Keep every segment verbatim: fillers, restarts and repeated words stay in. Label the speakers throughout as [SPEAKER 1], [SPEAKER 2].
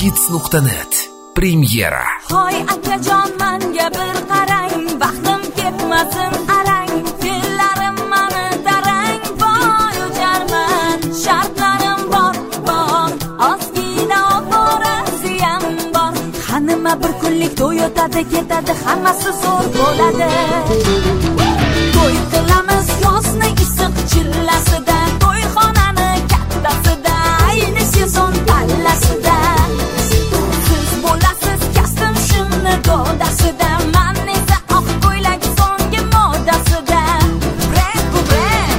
[SPEAKER 1] uzhits nuqta net premyera.
[SPEAKER 2] Hoy akajon, menga bir qarang, vaqtim ketmasin arang, fe'llarim mani tarang, voy o'jarman, shartlarim bor, bor, ozgina oborasiyam bor. Hanima bir kunlik to'y o'tadi, ketadi, hammasi zo'r bo'ladi. To'y qilamiz yozni issiq chillasida, to'yxonani kattasida, ayni sezon pallasida. Siz bo'lasiz kastim shimni dodasida, man esa oq ko'ylak so'nggi modasida. Brek bu brek.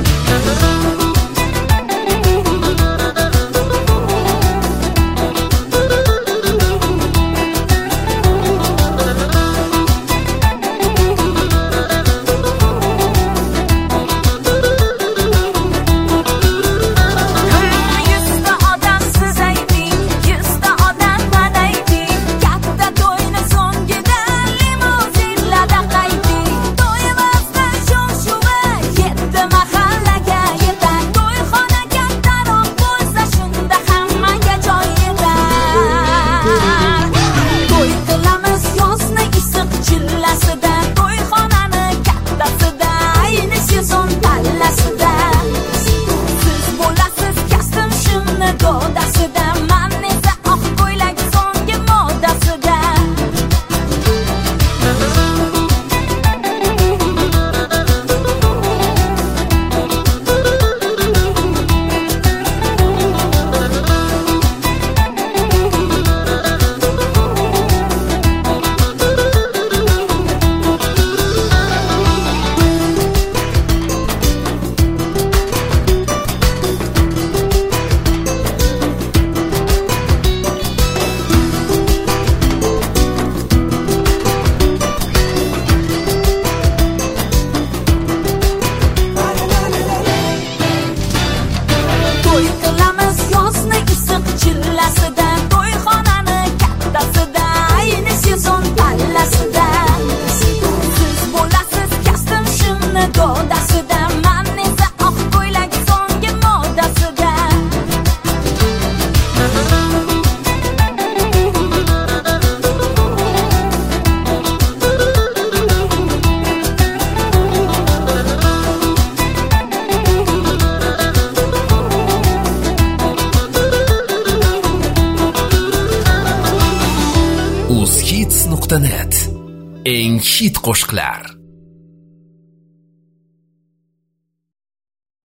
[SPEAKER 1] uzhits nuqta net eng hit qo'shiqlar.